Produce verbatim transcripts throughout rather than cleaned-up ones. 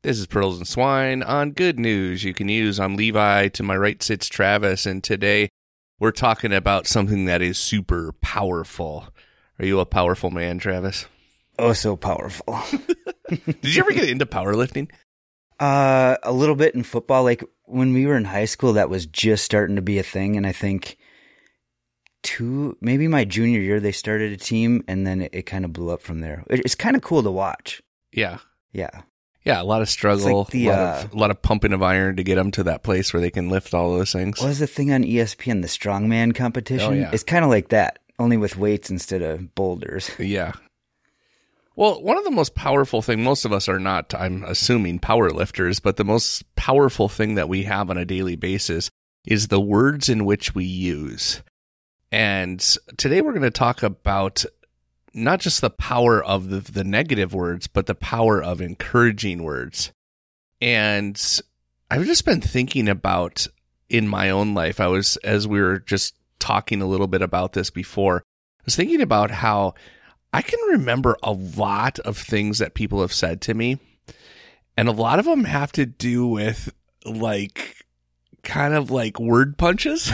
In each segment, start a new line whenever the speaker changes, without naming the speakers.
This is Pearls and Swine on Good News you can use. I'm Levi. To my right sits Travis, and today we're talking about something that is super powerful. Are you a powerful man, Travis?
Oh, so powerful.
Did you ever get into powerlifting?
Uh, a little bit in football. Like when we were in high school, that was just starting to be a thing. And I think two, maybe my junior year, they started a team, and then it, it kind of blew up from there. It, it's kind of cool to watch.
Yeah.
Yeah.
Yeah, a lot of struggle,
like the,
a, lot
uh,
of, a lot of pumping of iron to get them to that place where they can lift all those things.
What was the thing on E S P N, the strongman competition?
Oh, yeah.
It's kind of like that, only with weights instead of boulders.
Yeah. Well, one of the most powerful thing, most of us are not, I'm assuming, power lifters, but the most powerful thing that we have on a daily basis is the words in which we use. And today we're going to talk about not just the power of the, the negative words, but the power of encouraging words. And I've just been thinking about in my own life, I was, as we were just talking a little bit about this before, I was thinking about how I can remember a lot of things that people have said to me. And a lot of them have to do with like, kind of like word punches.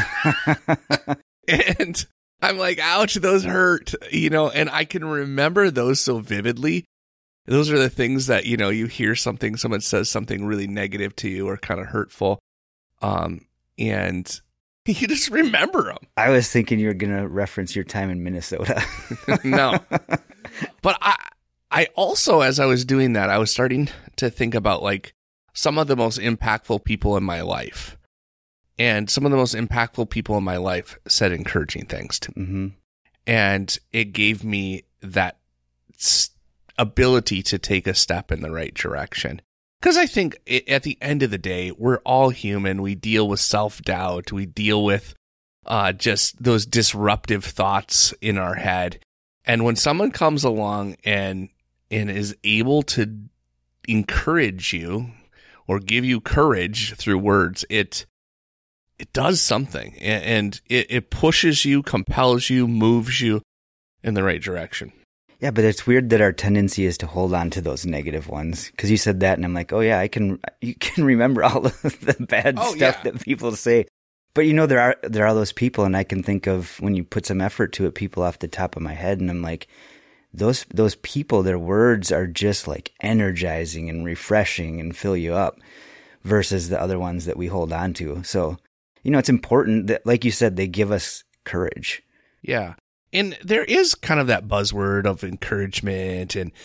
And I'm like, ouch, those hurt, you know, and I can remember those so vividly. Those are the things that, you know, you hear something, someone says something really negative to you or kind of hurtful. Um, and you just remember them.
I was thinking you were going to reference your time in Minnesota.
No. But I, I also, as I was doing that, I was starting to think about like some of the most impactful people in my life. And some of the most impactful people in my life said encouraging things to me. Mm-hmm. And it gave me that ability to take a step in the right direction. Because I think it, at the end of the day, we're all human. We deal with self-doubt. We deal with uh, just those disruptive thoughts in our head. And when someone comes along and and is able to encourage you or give you courage through words, it it does something. And it, it pushes you, compels you, moves you in the right direction.
Yeah, but it's weird that our tendency is to hold on to those negative ones. Because you said that, and I'm like, oh yeah, I can. You can remember all of the bad
oh,
stuff
yeah.
that people say. But you know, there are there are those people, and I can think of when you put some effort to it, people off the top of my head, and I'm like, those those people, their words are just like energizing and refreshing and fill you up, versus the other ones that we hold on to. So, you know, it's important that, like you said, they give us courage.
Yeah. And there is kind of that buzzword of encouragement, and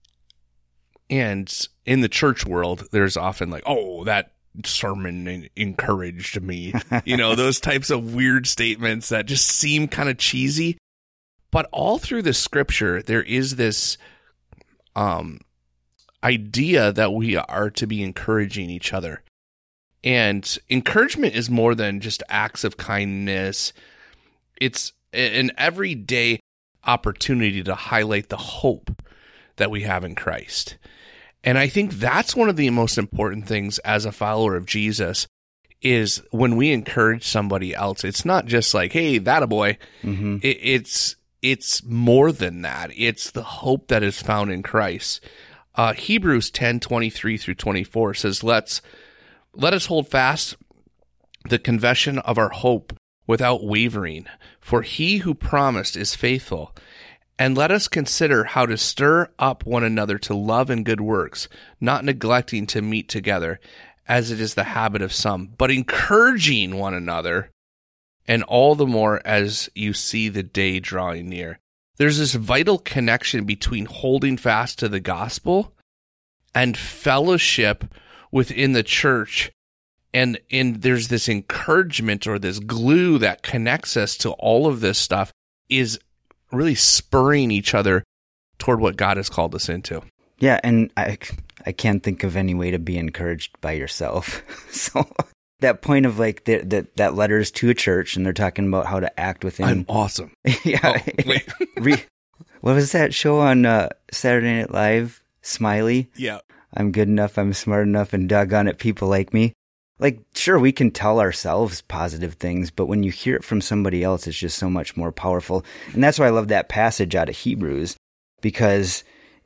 and in the church world, there's often like, oh, that sermon encouraged me. You know, those types of weird statements that just seem kind of cheesy. But all through the scripture, there is this um, idea that we are to be encouraging each other. And encouragement is more than just acts of kindness. It's an everyday opportunity to highlight the hope that we have in Christ. And I think that's one of the most important things as a follower of Jesus is when we encourage somebody else, it's not just like, hey, that a boy. Mm-hmm. It, it's it's more than that. It's the hope that is found in Christ. Uh, Hebrews ten twenty-three through twenty-four says, Let's let us hold fast the confession of our hope without wavering, for he who promised is faithful. And let us consider how to stir up one another to love and good works, not neglecting to meet together, as it is the habit of some, but encouraging one another, and all the more as you see the day drawing near. There's this vital connection between holding fast to the gospel and fellowship within the church. And, and there's this encouragement or this glue that connects us to all of this stuff is really spurring each other toward what God has called us into.
Yeah, and I I can't think of any way to be encouraged by yourself. So that point of like the, the, that letters to a church, and they're talking about how to act within.
I'm awesome.
Yeah.
Oh, wait.
Re, what was that show on uh, Saturday Night Live? Smiley?
Yeah.
I'm good enough, I'm smart enough, and doggone it, people like me. Like, sure, we can tell ourselves positive things, but when you hear it from somebody else, it's just so much more powerful. And that's why I love that passage out of Hebrews, because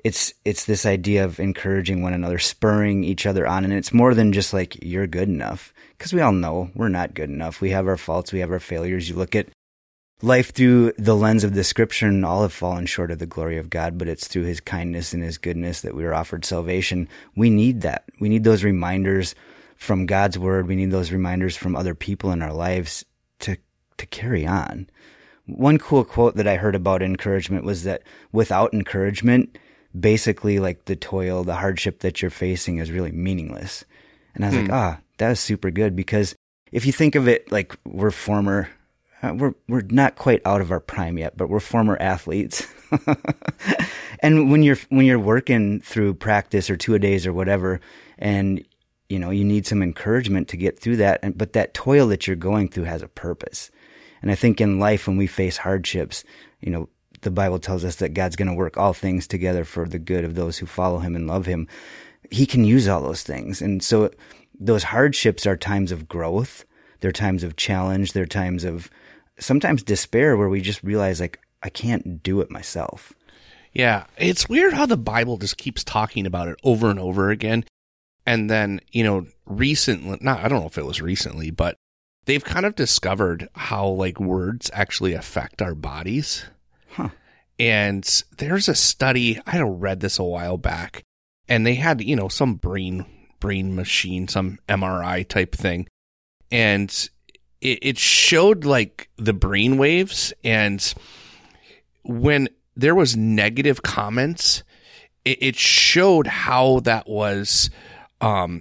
it's it's this idea of encouraging one another, spurring each other on. And it's more than just like, you're good enough. Because we all know we're not good enough. We have our faults. We have our failures. You look at life through the lens of the scripture, and all have fallen short of the glory of God, but it's through his kindness and his goodness that we are offered salvation. We need that. We need those reminders from God's word. We need those reminders from other people in our lives to to carry on. One cool quote that I heard about encouragement was that without encouragement, basically like the toil, the hardship that you're facing is really meaningless. And I was hmm. like, ah, that was super good, because if you think of it like we're former, uh, we're we're not quite out of our prime yet, but we're former athletes. And when you're when you're working through practice or two a days or whatever, and you know you need some encouragement to get through that, and but that toil that you're going through has a purpose. And I think in life, when we face hardships, you know, the Bible tells us that God's going to work all things together for the good of those who follow him and love him. He can use all those things. And so those hardships are times of growth. They're times of challenge. They're times of sometimes despair, where we just realize, like, I can't do it myself.
Yeah. It's weird how the Bible just keeps talking about it over and over again. And then, you know, recently, not, I don't know if it was recently, but they've kind of discovered how like words actually affect our bodies.
Huh.
And there's a study, I had read this a while back, and they had, you know, some brain brain machine, some M R I type thing. And it, it showed like the brain waves, and when there was negative comments, it, it showed how that was, um,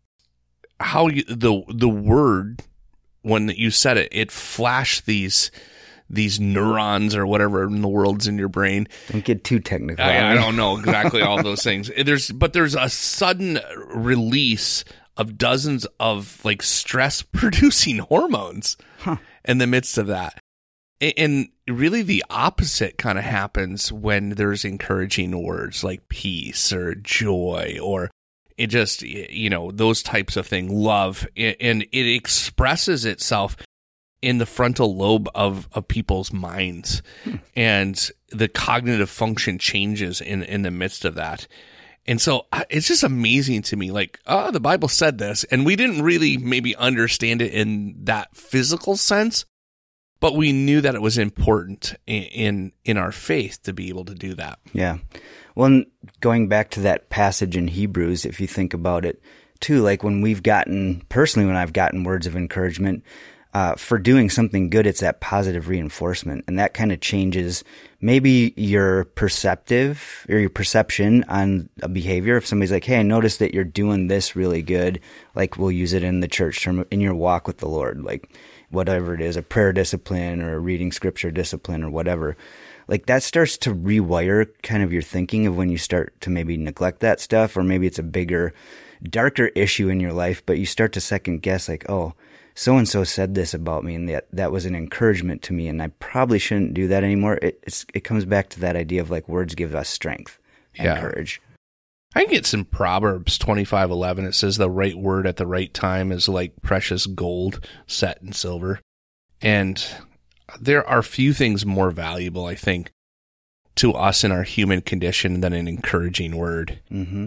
how you, the the word, when you said it, it flashed these these neurons or whatever in the world's in your brain.
Don't get too technical.
I, I don't know exactly all those things. There's, but there's a sudden release of dozens of like stress producing hormones huh. in the midst of that. And really the opposite kind of happens when there's encouraging words like peace or joy, or it just, you know, those types of things, love, and it expresses itself in the frontal lobe of, of people's minds, hmm. and the cognitive function changes in, in the midst of that. And so it's just amazing to me, like, oh, the Bible said this, and we didn't really maybe understand it in that physical sense, but we knew that it was important in, in, in our faith to be able to do that.
Yeah. Well, going back to that passage in Hebrews, if you think about it too, like when we've gotten, personally, when I've gotten words of encouragement, Uh, for doing something good, it's that positive reinforcement. And that kind of changes maybe your perceptive or your perception on a behavior. If somebody's like, hey, I noticed that you're doing this really good, like we'll use it in the church term, in your walk with the Lord, like whatever it is, a prayer discipline or a reading scripture discipline or whatever. Like that starts to rewire kind of your thinking of when you start to maybe neglect that stuff, or maybe it's a bigger, darker issue in your life, but you start to second guess like, oh, so-and-so said this about me, and that that was an encouragement to me, and I probably shouldn't do that anymore. It it's, it comes back to that idea of like words give us strength and yeah. courage.
I think it's in Proverbs twenty-five eleven. It says the right word at the right time is like precious gold set in silver. And there are few things more valuable, I think, to us in our human condition than an encouraging word.
Mm-hmm.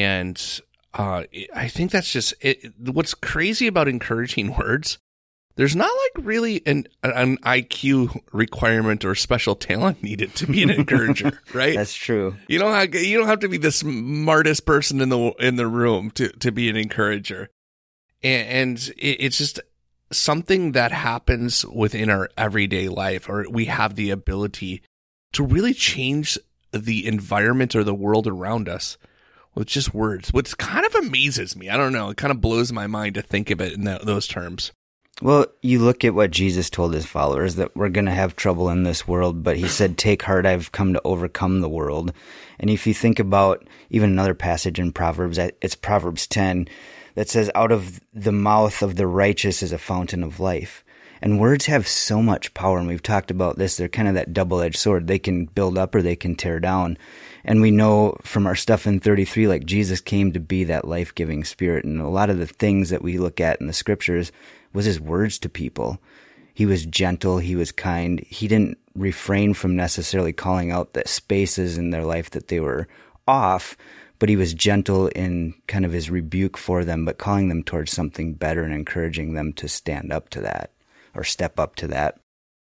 And Uh, I think that's just it. What's crazy about encouraging words, there's not like really an, an I Q requirement or special talent needed to be an encourager, right?
That's true.
You don't have, you don't have to be the smartest person in the in the room to, to be an encourager. And, and it, it's just something that happens within our everyday life, or we have the ability to really change the environment or the world around us with just words, which kind of amazes me. I don't know. It kind of blows my mind to think of it in that, those terms.
Well, you look at what Jesus told his followers, that we're going to have trouble in this world, but he said, take heart, I've come to overcome the world. And if you think about even another passage in Proverbs, it's Proverbs ten, that says, out of the mouth of the righteous is a fountain of life. And words have so much power, and we've talked about this. They're kind of that double-edged sword. They can build up or they can tear down. And we know from our stuff in thirty-three, like Jesus came to be that life-giving spirit. And a lot of the things that we look at in the scriptures was his words to people. He was gentle. He was kind. He didn't refrain from necessarily calling out the spaces in their life that they were off, but he was gentle in kind of his rebuke for them, but calling them towards something better and encouraging them to stand up to that or step up to that.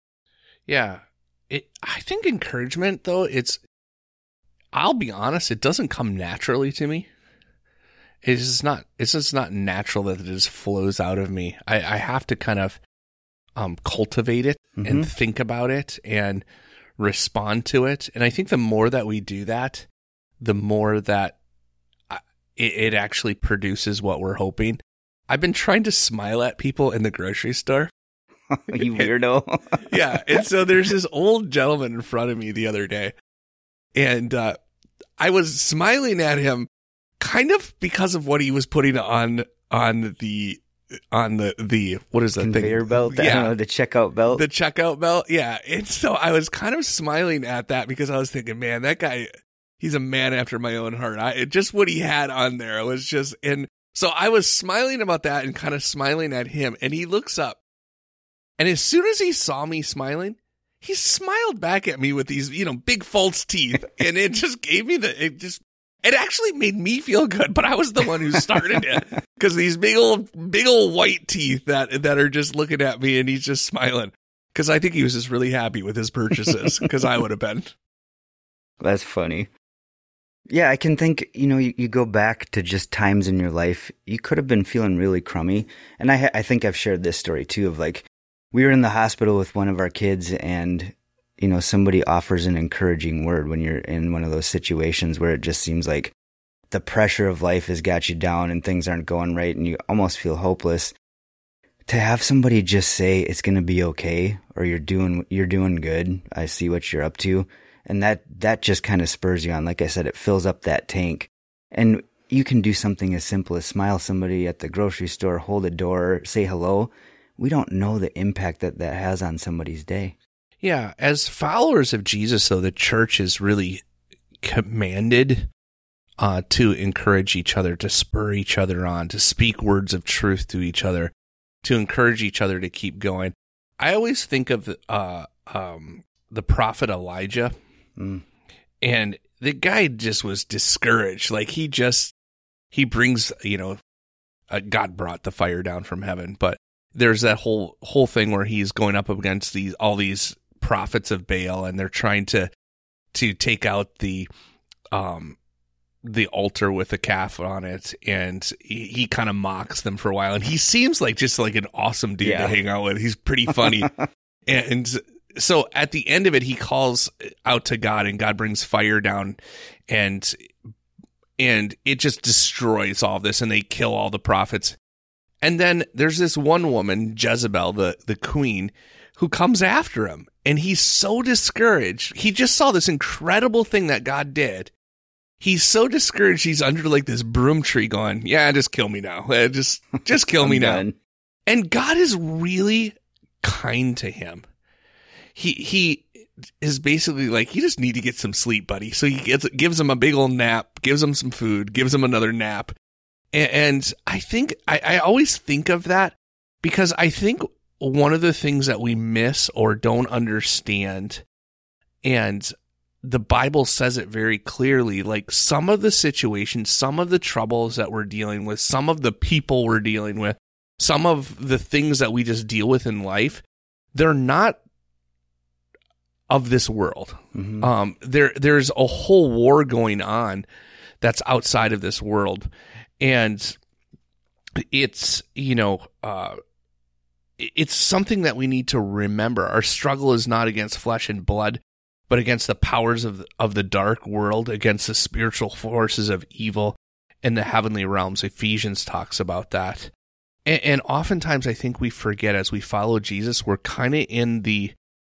Yeah. It, I think encouragement, though, it's, I'll be honest, it doesn't come naturally to me. It's just not, it's just not natural that it just flows out of me. I, I have to kind of um, cultivate it mm-hmm. and think about it and respond to it. And I think the more that we do that, the more that I, it, it actually produces what we're hoping. I've been trying to smile at people in the grocery store.
You weirdo.
Yeah. And so there's this old gentleman in front of me the other day. And uh, I was smiling at him kind of because of what he was putting on on the on the, the what is that
conveyor
thing?
belt?
Yeah.
I don't know, the checkout belt.
The checkout belt. Yeah. And so I was kind of smiling at that because I was thinking, man, that guy, he's a man after my own heart. I just what he had on there was just, and so I was smiling about that and kind of smiling at him. And he looks up. And as soon as he saw me smiling, he smiled back at me with these, you know, big false teeth. And it just gave me the, it just, it actually made me feel good, but I was the one who started it. Because these big old, big old white teeth that, that are just looking at me and he's just smiling. Because I think he was just really happy with his purchases, because I would have been.
That's funny. Yeah, I can think, you know, you, you go back to just times in your life, you could have been feeling really crummy. And I, I think I've shared this story too of like, we were in the hospital with one of our kids and, you know, somebody offers an encouraging word when you're in one of those situations where it just seems like the pressure of life has got you down and things aren't going right and you almost feel hopeless. To have somebody just say it's going to be okay or you're doing you're doing good. I see what you're up to. And that that just kind of spurs you on. Like I said, it fills up that tank. And you can do something as simple as smile somebody at the grocery store, hold a door, say hello. We don't know the impact that that has on somebody's day.
Yeah. As followers of Jesus, though, the church is really commanded uh, to encourage each other, to spur each other on, to speak words of truth to each other, to encourage each other to keep going. I always think of uh, um, the prophet Elijah, mm. and the guy just was discouraged. Like he just, he brings, you know, uh, God brought the fire down from heaven, but there's that whole whole thing where he's going up against these all these prophets of Baal, and they're trying to to take out the um the altar with a calf on it, and he, he kind of mocks them for a while. And he seems like just like an awesome dude yeah. to hang out with. He's pretty funny, and so at the end of it, he calls out to God, and God brings fire down, and and it just destroys all this, and they kill all the prophets. And then there's this one woman, Jezebel, the, the queen, who comes after him. And he's so discouraged. He just saw this incredible thing that God did. He's so discouraged, he's under like this broom tree going, yeah, just kill me now. Just, just kill me now. Done. And God is really kind to him. He, he is basically like, you just need to get some sleep, buddy. So he gets, gives him a big old nap, gives him some food, gives him another nap. And I think, I, I always think of that because I think one of the things that we miss or don't understand, and the Bible says it very clearly, like some of the situations, some of the troubles that we're dealing with, some of the people we're dealing with, some of the things that we just deal with in life, they're not of this world. Mm-hmm. Um, there, there's a whole war going on that's outside of this world. And it's, you know, uh, it's something that we need to remember. Our struggle is not against flesh and blood, but against the powers of the, of the dark world, against the spiritual forces of evil in the heavenly realms. Ephesians talks about that. And, and oftentimes I think we forget as we follow Jesus, we're kind of in the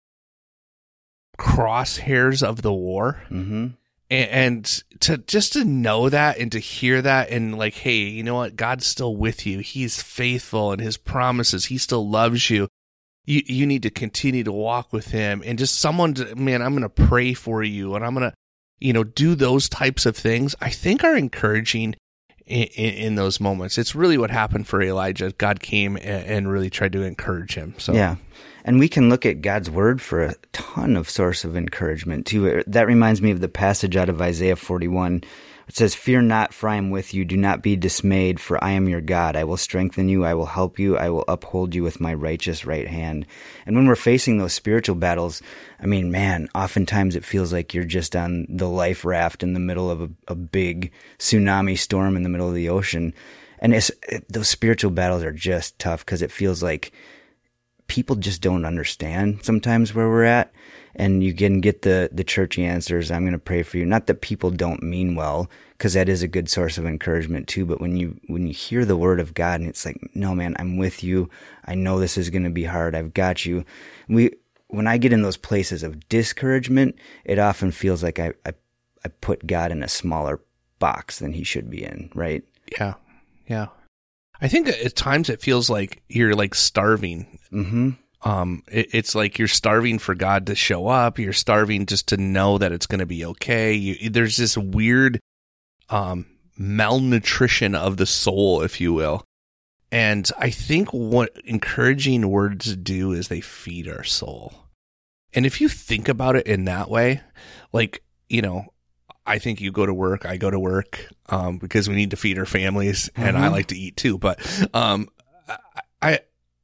crosshairs of the war. Mm-hmm. And to just to know that and to hear that and like, hey, you know what? God's still with you. He's faithful in his promises. He still loves you. You you need to continue to walk with him. And just someone, to, man, I'm going to pray for you and I'm going to, you know, do those types of things. I think are encouraging in, in those moments. It's really what happened for Elijah. God came and, and really tried to encourage him. So
yeah. And we can look at God's word for a ton of source of encouragement too. That reminds me of the passage out of Isaiah forty-one. It says, "Fear not, for I am with you. Do not be dismayed, for I am your God. I will strengthen you. I will help you. I will uphold you with my righteous right hand." And when we're facing those spiritual battles, I mean, man, oftentimes it feels like you're just on the life raft in the middle of a, a big tsunami storm in the middle of the ocean. And it's, it, those spiritual battles are just tough because it feels like people just don't understand sometimes where we're at. And you can get the, the churchy answers, "I'm going to pray for you." Not that people don't mean well, because that is a good source of encouragement too. But when you, when you hear the word of God and it's like, "No, man, I'm with you. I know this is going to be hard. I've got you." We, when I get in those places of discouragement, it often feels like I, I, I put God in a smaller box than he should be in, right?
Yeah. Yeah. I think at times it feels like you're like starving.
Mm-hmm.
Um, it, it's like you're starving for God to show up. You're starving just to know that it's going to be okay. You, there's this weird um, malnutrition of the soul, if you will. And I think what encouraging words do is they feed our soul. And if you think about it in that way, like, you know, I think you go to work, I go to work, um, because we need to feed our families, and
Mm-hmm.
I like to eat too. But um, I, I,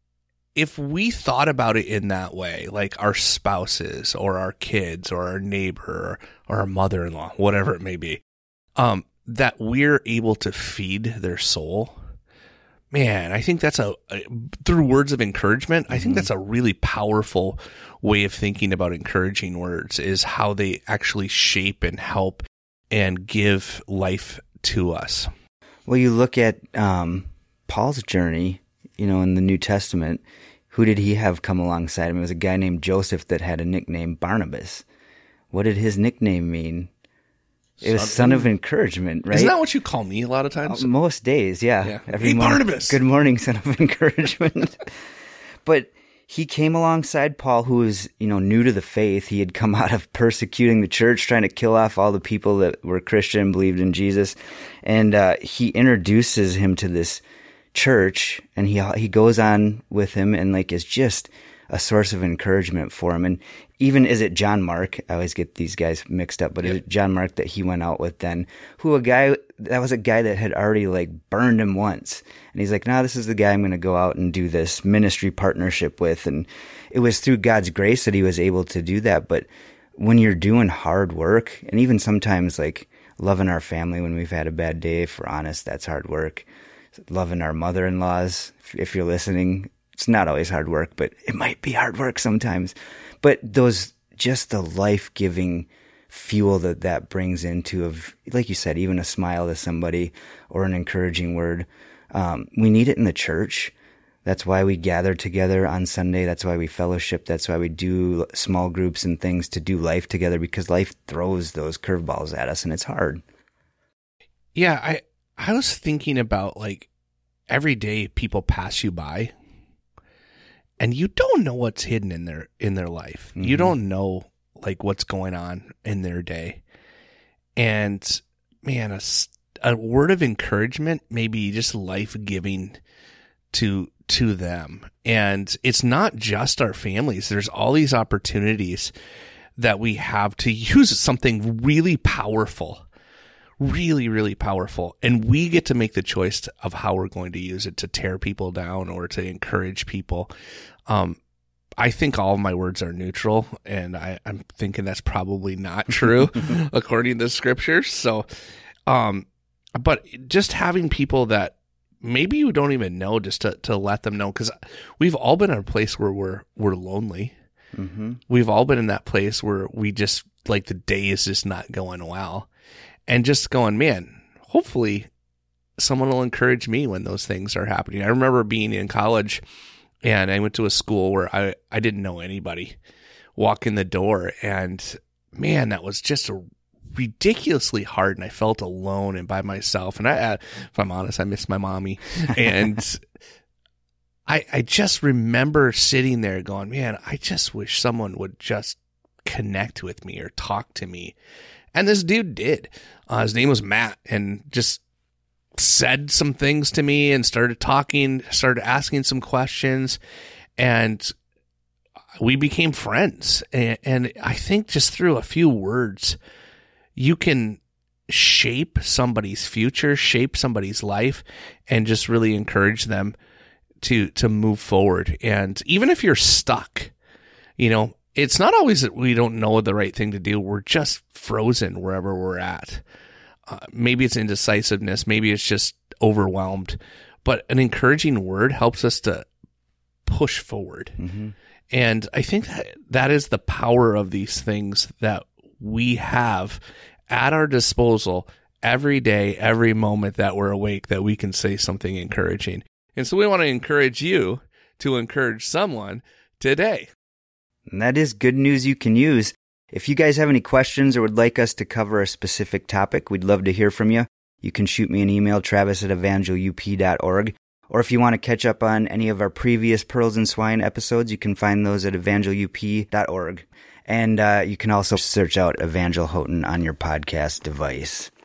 if we thought about it in that way, like our spouses or our kids or our neighbor or our mother-in-law, whatever it may be, um, that we're able to feed their soul, man, I think that's a, a through words of encouragement, I think that's a really powerful way of thinking about encouraging words, is how they actually shape and help and give life to us.
Well, you look at um, Paul's journey, you know, in the New Testament. Who did he have come alongside him? It was a guy named Joseph that had a nickname, Barnabas. What did his nickname mean? It was son of encouragement, right?
Isn't that what you call me a lot of times?
Uh, most days, yeah.
Yeah.
Every
Hey,
morning,
Barnabas!
Good morning, son of encouragement. But he came alongside Paul, who was, you know, new to the faith. He had come out of persecuting the church, trying to kill off all the people that were Christian and believed in Jesus. And uh, he introduces him to this church, and he he goes on with him and like is just a source of encouragement for him. And even, is it John Mark? I always get these guys mixed up, but
Yep.
is it John Mark that he went out with then? Who a guy, that was a guy that had already like burned him once. And he's like, "No, this is the guy I'm going to go out and do this ministry partnership with." And it was through God's grace that he was able to do that. But when you're doing hard work, and even sometimes like loving our family when we've had a bad day, if we're honest, that's hard work. Loving our mother-in-laws, if you're listening, it's not always hard work, but it might be hard work sometimes. But those, just the life-giving fuel that that brings into, of, like you said, even a smile to somebody or an encouraging word. Um, we need it in the church. That's why we gather together on Sunday. That's why we fellowship. That's why we do small groups and things to do life together, because life throws those curveballs at us and it's hard.
Yeah, I I was thinking about, like, every day people pass you by, and you don't know what's hidden in their in their life. Mm-hmm. You don't know, like, what's going on in their day. And man, a, a word of encouragement may be just life-giving to to them. And it's not just our families. There's all these opportunities that we have to use something really powerful. Really, really powerful. And we get to make the choice to, of how we're going to use it to tear people down or to encourage people. Um, I think all of my words are neutral, and I, I'm thinking that's probably not true according to scripture. So, um, but just having people that maybe you don't even know, just to, to let them know, because we've all been in a place where we're, we're lonely. Mm-hmm. We've all been in that place where we just, like, the day is just not going well. And just going, man, hopefully someone will encourage me when those things are happening. I remember being in college, and I went to a school where I, I didn't know anybody. Walk in the door, and man, that was just a ridiculously hard, and I felt alone and by myself. And I, if I'm honest, I miss my mommy. And I, I just remember sitting there going, man, I just wish someone would just connect with me or talk to me. And this dude did. Uh, his name was Matt, and just said some things to me and started talking, started asking some questions, and we became friends. And, and I think just through a few words, you can shape somebody's future, shape somebody's life, and just really encourage them to to move forward. And even if you're stuck, you know, it's not always that we don't know the right thing to do. We're just frozen wherever we're at. Uh, maybe it's indecisiveness. Maybe it's just overwhelmed. But an encouraging word helps us to push forward. Mm-hmm. And I think that that is the power of these things that we have at our disposal every day, every moment that we're awake, that we can say something encouraging. And so we want to encourage you to encourage someone today.
And that is good news you can use. If you guys have any questions or would like us to cover a specific topic, we'd love to hear from you. You can shoot me an email, travis at evangel u p dot org. Or if you want to catch up on any of our previous Pearls and Swine episodes, you can find those at evangel u p dot org. And uh, you can also search out Evangel Houghton on your podcast device.